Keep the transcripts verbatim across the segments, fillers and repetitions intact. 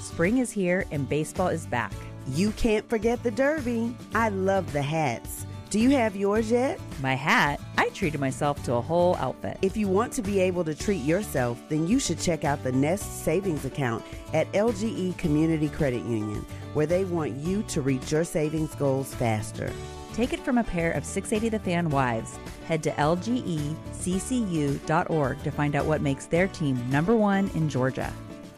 Spring is here and baseball is back. You can't forget the Derby. I love the hats. Do you have yours yet? My hat? I treated myself to a whole outfit. If you want to be able to treat yourself, then you should check out the Nest Savings Account at L G E Community Credit Union, where they want you to reach your savings goals faster. Take it from a pair of six eighty The Fan wives. Head to L G E C C U dot org to find out what makes their team number one in Georgia.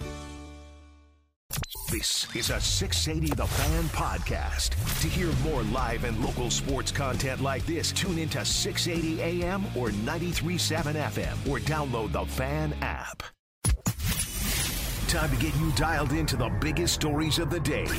This is a six eighty The Fan podcast. To hear more live and local sports content like this, tune into six eighty A M or ninety-three point seven F M or download the Fan app. Time to get you dialed into the biggest stories of the day.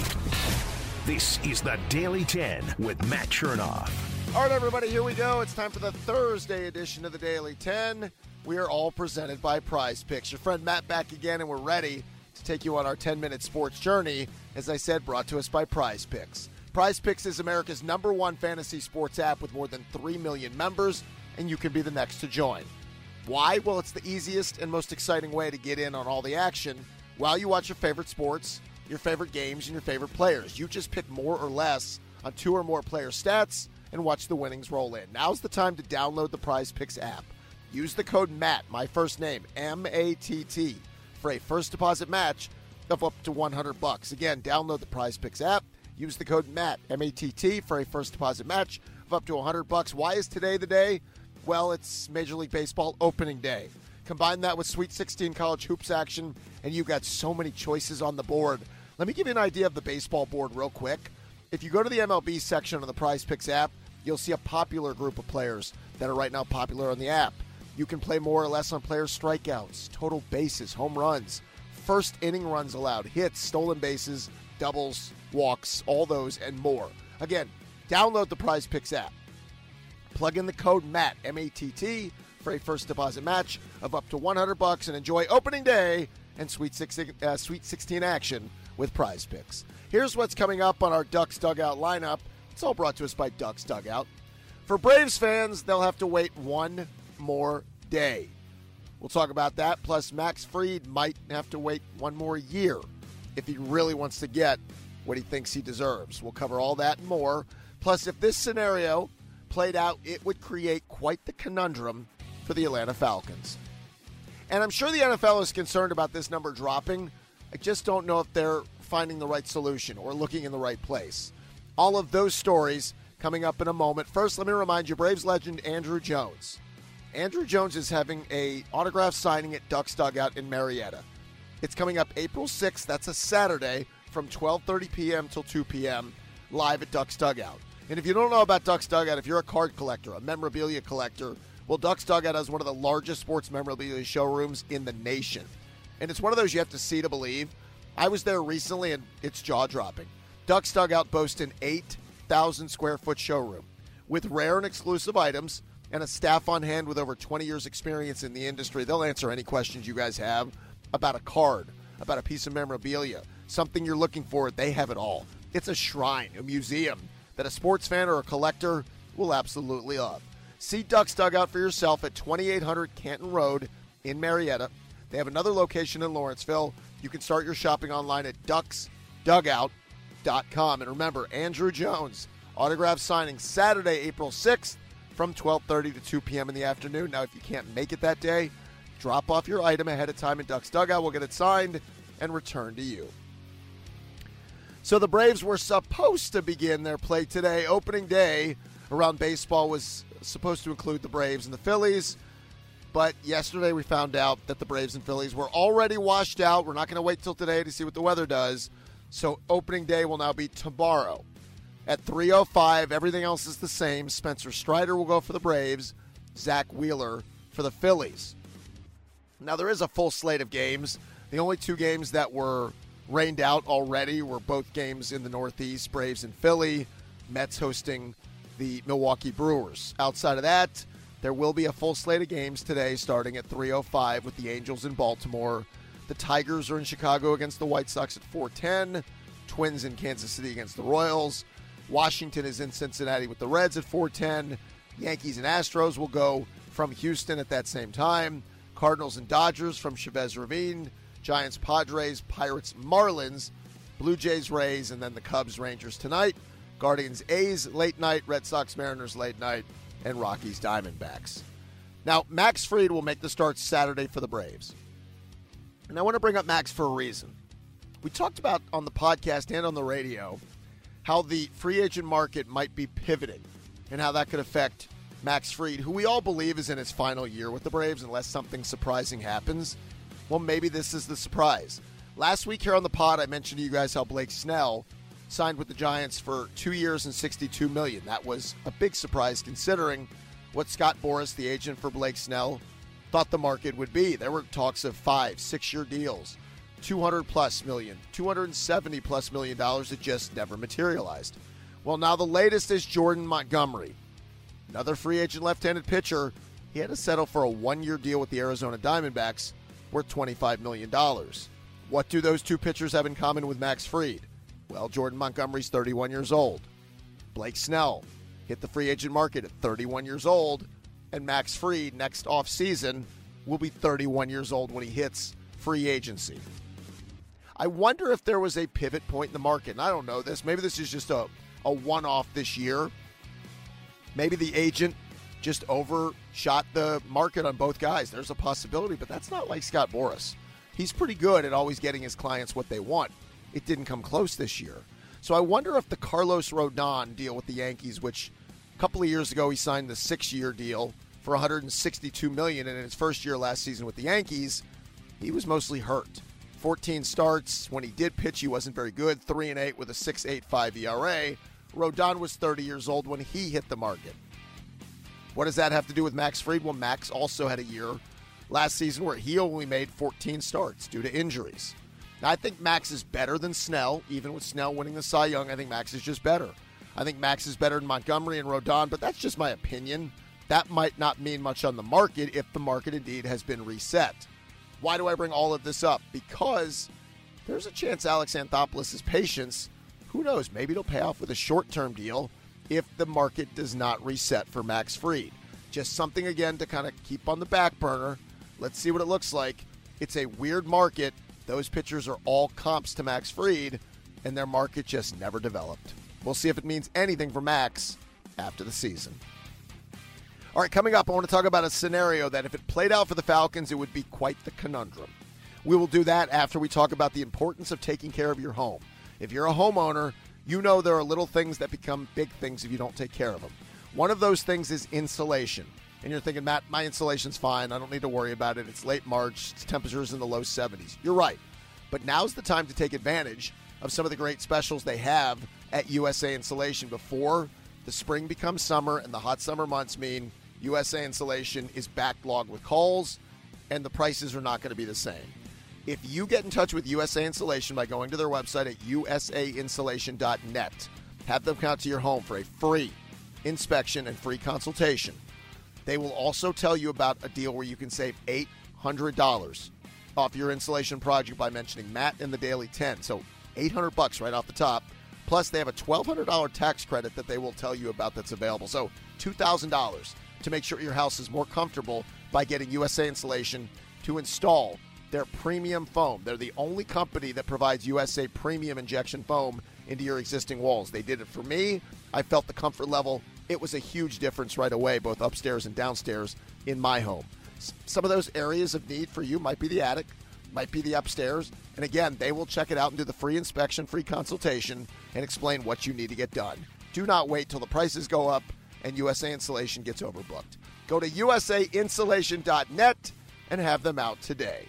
This is the Daily ten with Matt Chernoff. All right, everybody, here we go. It's time for the Thursday edition of the Daily ten. We are all presented by Prize Picks. Your friend Matt back again, and we're ready to take you on our ten-minute sports journey. As I said, brought to us by Prize Picks. Prize Picks is America's number one fantasy sports app with more than three million members, and you can be the next to join. Why? Well, it's the easiest and most exciting way to get in on all the action while you watch your favorite sports, your favorite games, and your favorite players. You just pick more or less on two or more player stats and watch the winnings roll in. Now's the time to download the Prize Picks app. Use the code MATT, my first name, M A T T, for a first deposit match of up to one hundred bucks. Again, download the Prize Picks app. Use the code MATT, M A T T, for a first deposit match of up to one hundred bucks. Why is today the day? Well, it's Major League Baseball opening day. Combine that with Sweet sixteen college hoops action, and you've got so many choices on the board. Let me give you an idea of the baseball board real quick. If you go to the M L B section on the Prize Picks app, you'll see a popular group of players that are right now popular on the app. You can play more or less on players' strikeouts, total bases, home runs, first inning runs allowed, hits, stolen bases, doubles, walks, all those and more. Again, download the Prize Picks app. Plug in the code MATT, M A T T, for a first deposit match of up to one hundred bucks and enjoy opening day and Sweet sixteen, uh, Sweet sixteen action with Prize Picks. Here's what's coming up on our Ducks Dugout lineup. It's all brought to us by Ducks Dugout. For Braves fans, they'll have to wait one more day. We'll talk about that. Plus, Max Fried might have to wait one more year if he really wants to get what he thinks he deserves. We'll cover all that and more. Plus, if this scenario played out, it would create quite the conundrum for the Atlanta Falcons. And I'm sure the N F L is concerned about this number dropping. I just don't know if they're finding the right solution or looking in the right place. All of those stories coming up in a moment. First, let me remind you, Braves legend Andruw Jones. Andruw Jones is having a autograph signing at Ducks Dugout in Marietta. It's coming up April sixth. That's a Saturday from twelve thirty p.m. till two p.m. live at Ducks Dugout. And if you don't know about Ducks Dugout, if you're a card collector, a memorabilia collector, well, Ducks Dugout has one of the largest sports memorabilia showrooms in the nation. And it's one of those you have to see to believe. I was there recently, and it's jaw-dropping. Ducks Dugout boasts an eight thousand square foot showroom with rare and exclusive items and a staff on hand with over twenty years experience in the industry. They'll answer any questions you guys have about a card, about a piece of memorabilia, something you're looking for. They have it all. It's a shrine, a museum that a sports fan or a collector will absolutely love. See Ducks Dugout for yourself at twenty-eight hundred Canton Road in Marietta. They have another location in Lawrenceville. You can start your shopping online at ducks dugout dot com. And remember, Andruw Jones, autograph signing Saturday, April sixth from twelve thirty to two p.m. in the afternoon. Now, if you can't make it that day, drop off your item ahead of time in Ducks Dugout. We'll get it signed and returned to you. So the Braves were supposed to begin their play today. Opening day around baseball was supposed to include the Braves and the Phillies. But yesterday we found out that the Braves and Phillies were already washed out. We're not going to wait till today to see what the weather does. So opening day will now be tomorrow at three oh five. Everything else is the same. Spencer Strider will go for the Braves. Zach Wheeler for the Phillies. Now there is a full slate of games. The only two games that were rained out already were both games in the Northeast, Braves and Philly. Mets hosting the Milwaukee Brewers. Outside of that, there will be a full slate of games today starting at three oh five with the Angels in Baltimore. The Tigers are in Chicago against the White Sox at four ten. Twins in Kansas City against the Royals. Washington is in Cincinnati with the Reds at four ten. Yankees and Astros will go from Houston at that same time. Cardinals and Dodgers from Chavez Ravine. Giants, Padres, Pirates, Marlins, Blue Jays, Rays, and then the Cubs, Rangers tonight. Guardians, A's late night, Red Sox, Mariners late night, and Rockies, Diamondbacks. Now, Max Fried will make the start Saturday for the Braves. And I want to bring up Max for a reason. We talked about on the podcast and on the radio how the free agent market might be pivoting and how that could affect Max Fried, who we all believe is in his final year with the Braves unless something surprising happens. Well, maybe this is the surprise. Last week here on the pod, I mentioned to you guys how Blake Snell signed with the Giants for two years and sixty-two million dollars. That was a big surprise considering what Scott Boras, the agent for Blake Snell, thought the market would be. There were talks of five, six-year deals, two hundred plus million, two hundred seventy plus million dollars that just never materialized. Well, now the latest is Jordan Montgomery, another free agent left-handed pitcher. He had to settle for a one-year deal with the Arizona Diamondbacks worth twenty-five million dollars. What do those two pitchers have in common with Max Fried? Well, Jordan Montgomery's thirty-one years old. Blake Snell hit the free agent market at thirty-one years old, and Max Fried next offseason will be thirty-one years old when he hits free agency. I wonder if there was a pivot point in the market, and I don't know this. Maybe this is just a, a one-off this year. Maybe the agent just overshot the market on both guys. There's a possibility, but that's not like Scott Boras. He's pretty good at always getting his clients what they want. It didn't come close this year. So I wonder if the Carlos Rodon deal with the Yankees, which a couple of years ago he signed the six-year deal for one hundred sixty-two million dollars, and in his first year last season with the Yankees, he was mostly hurt. fourteen starts. When he did pitch, he wasn't very good. three and eight with a six point eight five E R A. Rodon was thirty years old when he hit the market. What does that have to do with Max Fried? Well, Max also had a year last season where he only made fourteen starts due to injuries. Now, I think Max is better than Snell. Even with Snell winning the Cy Young, I think Max is just better. I think Max is better than Montgomery and Rodon, but that's just my opinion. That might not mean much on the market if the market indeed has been reset. Why do I bring all of this up? Because there's a chance Alex Anthopoulos' patience, who knows, maybe it'll pay off with a short-term deal if the market does not reset for Max Fried. Just something, again, to kind of keep on the back burner. Let's see what it looks like. It's a weird market. Those pitchers are all comps to Max Fried, and their market just never developed. We'll see if it means anything for Max after the season. All right, coming up, I want to talk about a scenario that if it played out for the Falcons, it would be quite the conundrum. We will do that after we talk about the importance of taking care of your home. If you're a homeowner, you know there are little things that become big things if you don't take care of them. One of those things is insulation. And you're thinking, Matt, my insulation's fine. I don't need to worry about it. It's late March. It's temperatures in the low seventies. You're right. But now's the time to take advantage of some of the great specials they have at U S A Insulation before the spring becomes summer and the hot summer months mean U S A Insulation is backlogged with calls and the prices are not going to be the same. If you get in touch with U S A Insulation by going to their website at U S A insulation dot net, have them come out to your home for a free inspection and free consultation. They will also tell you about a deal where you can save eight hundred dollars off your insulation project by mentioning Matt in the Daily ten. So eight hundred bucks right off the top. Plus, they have a twelve hundred dollars tax credit that they will tell you about that's available. So two thousand dollars to make sure your house is more comfortable by getting U S A Insulation to install their premium foam. They're the only company that provides U S A premium injection foam into your existing walls. They did it for me. I felt the comfort level. It was a huge difference right away, both upstairs and downstairs in my home. Some of those areas of need for you might be the attic, might be the upstairs. And again, they will check it out and do the free inspection, free consultation, and explain what you need to get done. Do not wait till the prices go up and U S A Insulation gets overbooked. Go to U S A insulation dot net and have them out today.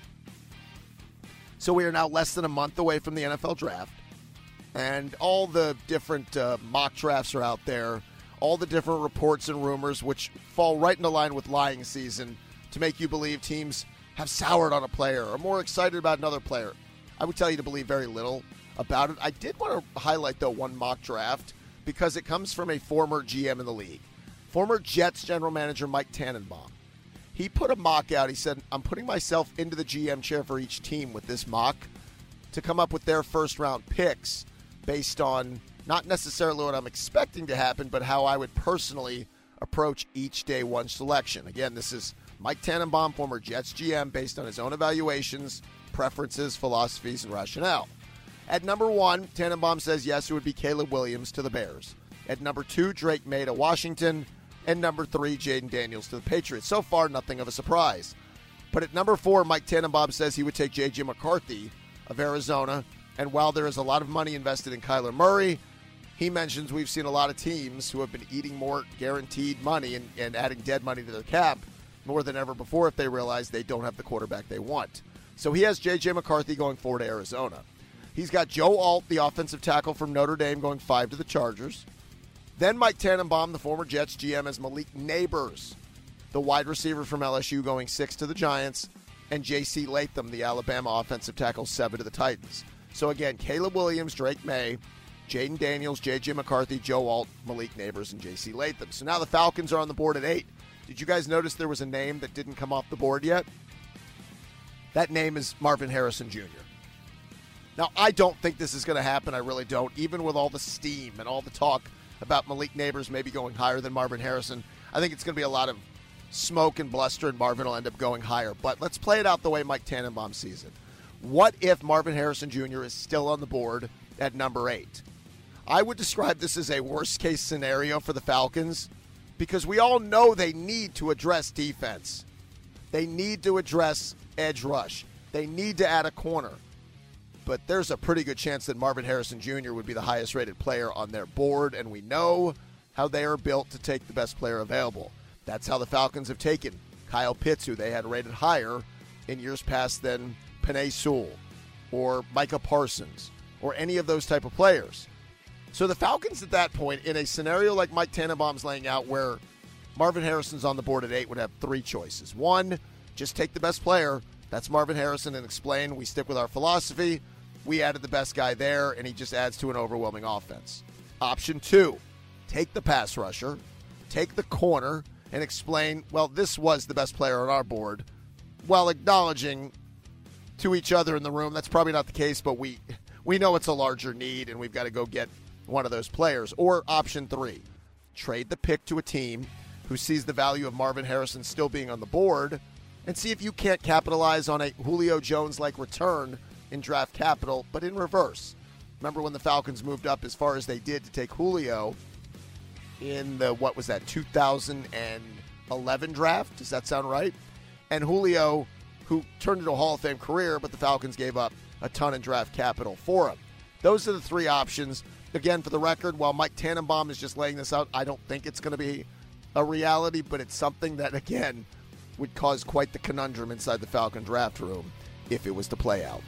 So we are now less than a month away from the N F L draft. And all the different uh, mock drafts are out there. All the different reports and rumors, which fall right into line with lying season to make you believe teams have soured on a player or more excited about another player. I would tell you to believe very little about it. I did want to highlight, though, one mock draft because it comes from a former G M in the league. Former Jets general manager Mike Tannenbaum. He put a mock out. He said, I'm putting myself into the G M chair for each team with this mock to come up with their first-round picks based on not necessarily what I'm expecting to happen, but how I would personally approach each day one selection. Again, this is Mike Tannenbaum, former Jets G M, based on his own evaluations, preferences, philosophies, and rationale. At number one, Tannenbaum says yes, it would be Caleb Williams to the Bears. At number two, Drake May to Washington. And number three, Jaden Daniels to the Patriots. So far, nothing of a surprise. But at number four, Mike Tannenbaum says he would take J J McCarthy of Arizona. And while there is a lot of money invested in Kyler Murray, he mentions we've seen a lot of teams who have been eating more guaranteed money and, and adding dead money to their cap more than ever before if they realize they don't have the quarterback they want. So he has J J McCarthy going four to Arizona. He's got Joe Alt, the offensive tackle from Notre Dame, going five to the Chargers. Then Mike Tannenbaum, the former Jets G M, has Malik Nabers, the wide receiver from L S U, going six to the Giants, and J C Latham, the Alabama offensive tackle, seven to the Titans. So again, Caleb Williams, Drake May, Jaden Daniels, J J McCarthy, Joe Alt, Malik Nabers, and J C Latham. So now the Falcons are on the board at eight. Did you guys notice there was a name that didn't come off the board yet? That name is Marvin Harrison Junior Now, I don't think this is going to happen. I really don't. Even with all the steam and all the talk about Malik Nabers maybe going higher than Marvin Harrison, I think it's going to be a lot of smoke and bluster, and Marvin will end up going higher. But let's play it out the way Mike Tannenbaum sees it. What if Marvin Harrison Junior is still on the board at number eight? I would describe this as a worst-case scenario for the Falcons because we all know they need to address defense. They need to address edge rush. They need to add a corner. But there's a pretty good chance that Marvin Harrison Junior would be the highest-rated player on their board, and we know how they are built to take the best player available. That's how the Falcons have taken Kyle Pitts, who they had rated higher in years past than Penei Sewell or Micah Parsons or any of those type of players. So the Falcons at that point, in a scenario like Mike Tannenbaum's laying out where Marvin Harrison's on the board at eight, would have three choices. One, just take the best player. That's Marvin Harrison, and explain we stick with our philosophy. We added the best guy there, and he just adds to an overwhelming offense. Option two, take the pass rusher, take the corner, and explain, well, this was the best player on our board, while acknowledging to each other in the room that's probably not the case, but we we know it's a larger need, and we've got to go get one of those players. Or option three, trade the pick to a team who sees the value of Marvin Harrison still being on the board and see if you can't capitalize on a Julio Jones-like return in draft capital, but in reverse. Remember when the Falcons moved up as far as they did to take Julio in the, what was that, two thousand eleven draft? Does that sound right? And Julio, who turned into a Hall of Fame career, but the Falcons gave up a ton in draft capital for him. Those are the three options. Again, for the record, while Mike Tannenbaum is just laying this out, I don't think it's going to be a reality, but it's something that, again, would cause quite the conundrum inside the Falcon draft room if it was to play out.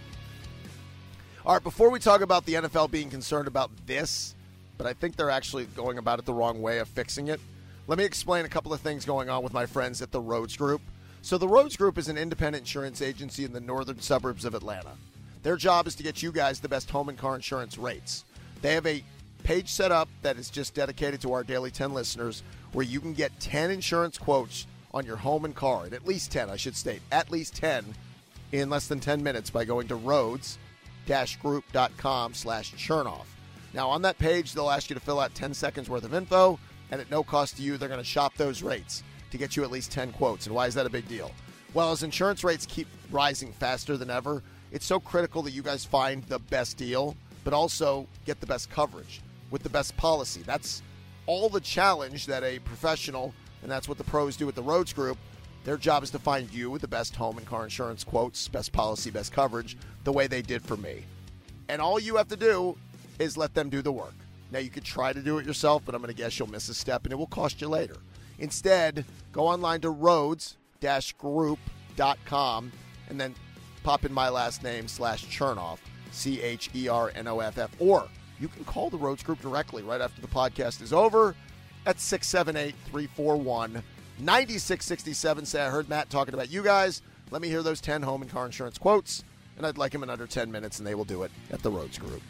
All right, before we talk about the N F L being concerned about this, but I think they're actually going about it the wrong way of fixing it, let me explain a couple of things going on with my friends at the Rhodes Group. So the Rhodes Group is an independent insurance agency in the northern suburbs of Atlanta. Their job is to get you guys the best home and car insurance rates. They have a page set up that is just dedicated to our Daily ten listeners where you can get ten insurance quotes on your home and car, and at least ten, I should state, at least ten in less than ten minutes by going to Rhodes-group.com slash Chernoff. Now, on that page, they'll ask you to fill out ten seconds worth of info, and at no cost to you, they're going to shop those rates to get you at least ten quotes. And why is that a big deal? Well, as insurance rates keep rising faster than ever, it's so critical that you guys find the best deal, but also get the best coverage with the best policy. That's all the challenge that a professional, and that's what the pros do at the Rhodes Group, their job is to find you the best home and car insurance quotes, best policy, best coverage, the way they did for me. And all you have to do is let them do the work. Now, you could try to do it yourself, but I'm going to guess you'll miss a step, and it will cost you later. Instead, go online to Rhodes group dot com and then pop in my last name slash Chernoff, C H E R N O F F, or you can call the Rhodes Group directly right after the podcast is over at six seven eight, three four one, nine six six seven. Say, I heard Matt talking about you guys. Let me hear those ten home and car insurance quotes, and I'd like them in under ten minutes, and they will do it at the Rhodes Group.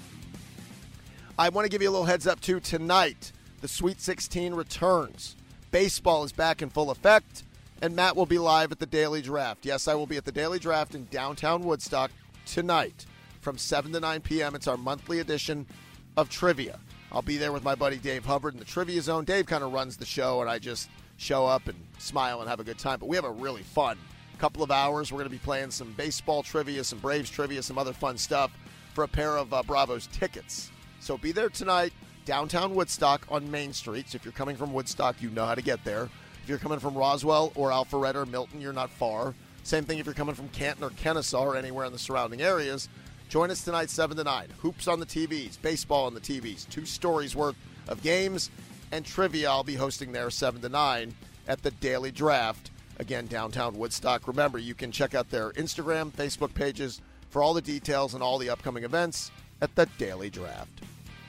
I want to give you a little heads up, too. Tonight, the Sweet sixteen returns. Baseball is back in full effect, and Matt will be live at the Daily Draft. Yes, I will be at the Daily Draft in downtown Woodstock tonight from seven to nine p.m. It's our monthly edition of Trivia. I'll be there with my buddy Dave Hubbard in the Trivia Zone. Dave kind of runs the show, and I just show up and smile and have a good time. But we have a really fun couple of hours. We're going to be playing some baseball trivia, some Braves trivia, some other fun stuff for a pair of uh, Bravo's tickets. So be there tonight, downtown Woodstock on Main Street. So if you're coming from Woodstock, you know how to get there. If you're coming from Roswell or Alpharetta or Milton, you're not far. Same thing if you're coming from Canton or Kennesaw or anywhere in the surrounding areas. Join us tonight, seven to nine. Hoops on the T Vs, baseball on the T Vs, two stories worth of games and trivia. I'll be hosting there seven to nine at the Daily Draft, again, downtown Woodstock. Remember, you can check out their Instagram, Facebook pages for all the details and all the upcoming events at the Daily Draft.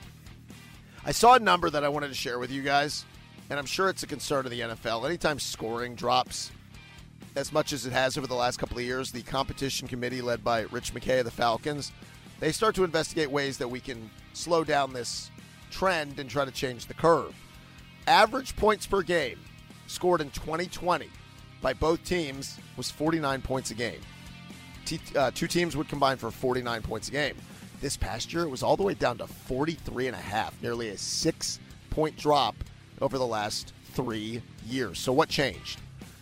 I saw a number that I wanted to share with you guys, and I'm sure it's a concern of the N F L. Anytime scoring drops as much as it has over the last couple of years, the competition committee led by Rich McKay of the Falcons, they start to investigate ways that we can slow down this trend and try to change the curve. Average points per game scored in twenty twenty by both teams was forty-nine points a game. T- uh, two teams would combine for forty-nine points a game. This past year, it was all the way down to forty-three and a half, nearly a six-point drop over the last three years. So what changed?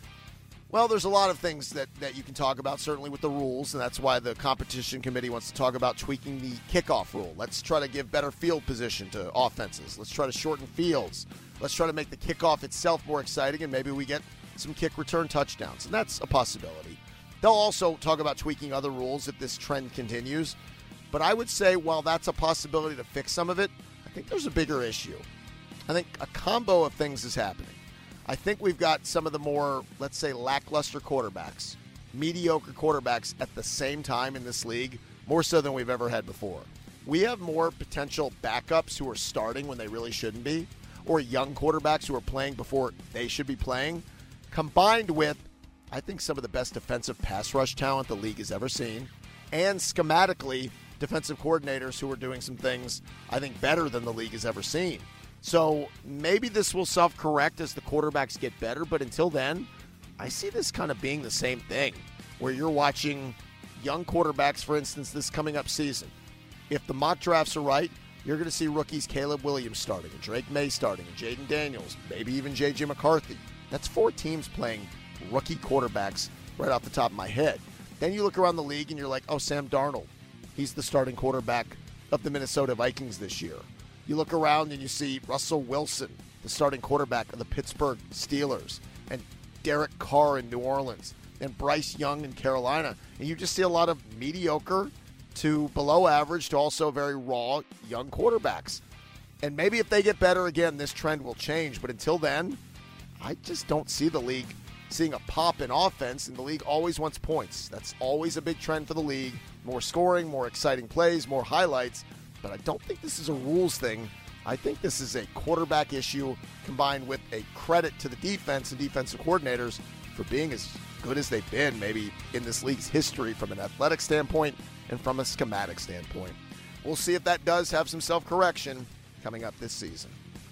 Well, there's a lot of things that, that you can talk about, certainly with the rules, and that's why the competition committee wants to talk about tweaking the kickoff rule. Let's try to give better field position to offenses. Let's try to shorten fields. Let's try to make the kickoff itself more exciting, and maybe we get some kick return touchdowns, and that's a possibility. They'll also talk about tweaking other rules if this trend continues. But I would say while that's a possibility to fix some of it, I think there's a bigger issue. I think a combo of things is happening. I think we've got some of the more, let's say, lackluster quarterbacks, mediocre quarterbacks at the same time in this league, more so than we've ever had before. We have more potential backups who are starting when they really shouldn't be, or young quarterbacks who are playing before they should be playing, combined with, I think, some of the best defensive pass rush talent the league has ever seen, and schematically, defensive coordinators who are doing some things, I think, better than the league has ever seen. So maybe this will self-correct as the quarterbacks get better, but until then, I see this kind of being the same thing, where you're watching young quarterbacks, for instance, this coming up season. If the mock drafts are right, you're going to see rookies Caleb Williams starting, and Drake May starting, and Jaden Daniels, maybe even J J McCarthy. That's four teams playing rookie quarterbacks right off the top of my head. Then you look around the league and you're like, oh, Sam Darnold. He's the starting quarterback of the Minnesota Vikings this year. You look around and you see Russell Wilson, the starting quarterback of the Pittsburgh Steelers, and Derek Carr in New Orleans, and Bryce Young in Carolina. And you just see a lot of mediocre to below average to also very raw young quarterbacks. And maybe if they get better again, this trend will change. But until then, I just don't see the league seeing a pop in offense, and the league always wants points. That's always a big trend for the league. More scoring, more exciting plays, more highlights. But I don't think this is a rules thing. I think this is a quarterback issue combined with a credit to the defense and defensive coordinators for being as good as they've been maybe in this league's history from an athletic standpoint and from a schematic standpoint. We'll see if that does have some self-correction coming up this season.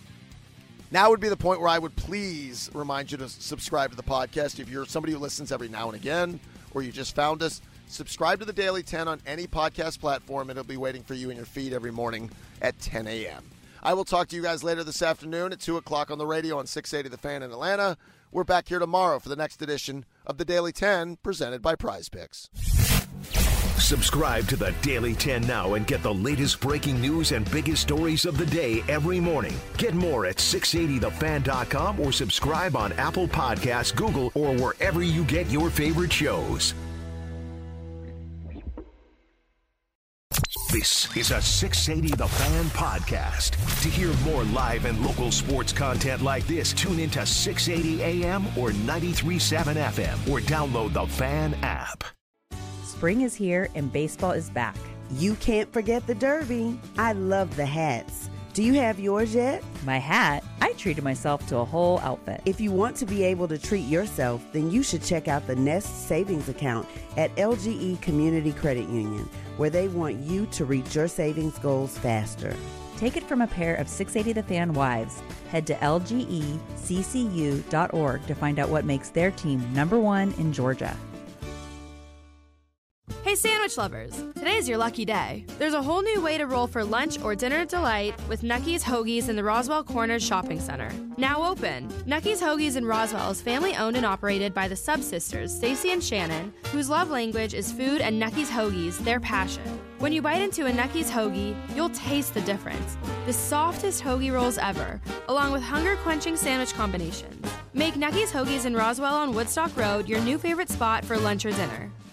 Now would be the point where I would please remind you to subscribe to the podcast. If you're somebody who listens every now and again, or you just found us, subscribe to the Daily ten on any podcast platform, and it'll be waiting for you in your feed every morning at ten a.m. I will talk to you guys later this afternoon at two o'clock on the radio on six eighty The Fan in Atlanta. We're back here tomorrow for the next edition of the Daily ten, presented by Prize Picks. Subscribe to the Daily ten now and get the latest breaking news and biggest stories of the day every morning. Get more at six eighty the fan dot com or subscribe on Apple Podcasts, Google, or wherever you get your favorite shows. This is a six eighty The Fan podcast. To hear more live and local sports content like this, tune into six eighty A M or ninety-three point seven F M or download the Fan app. Spring is here and baseball is back. You can't forget the Derby. I love the hats. Do you have yours yet? My hat? I treated myself to a whole outfit. If you want to be able to treat yourself, then you should check out the Nest Savings Account at L G E Community Credit Union, where they want you to reach your savings goals faster. Take it from a pair of six eighty The Fan wives. Head to L G E C C U dot org to find out what makes their team number one in Georgia. Hey sandwich lovers, today's your lucky day. There's a whole new way to roll for lunch or dinner delight with Nucky's Hoagies in the Roswell Corners Shopping Center. Now open. Nucky's Hoagies in Roswell is family owned and operated by the Sub Sisters, Stacy and Shannon, whose love language is food and Nucky's Hoagies, their passion. When you bite into a Nucky's Hoagie, you'll taste the difference. The softest hoagie rolls ever, along with hunger-quenching sandwich combinations. Make Nucky's Hoagies in Roswell on Woodstock Road your new favorite spot for lunch or dinner.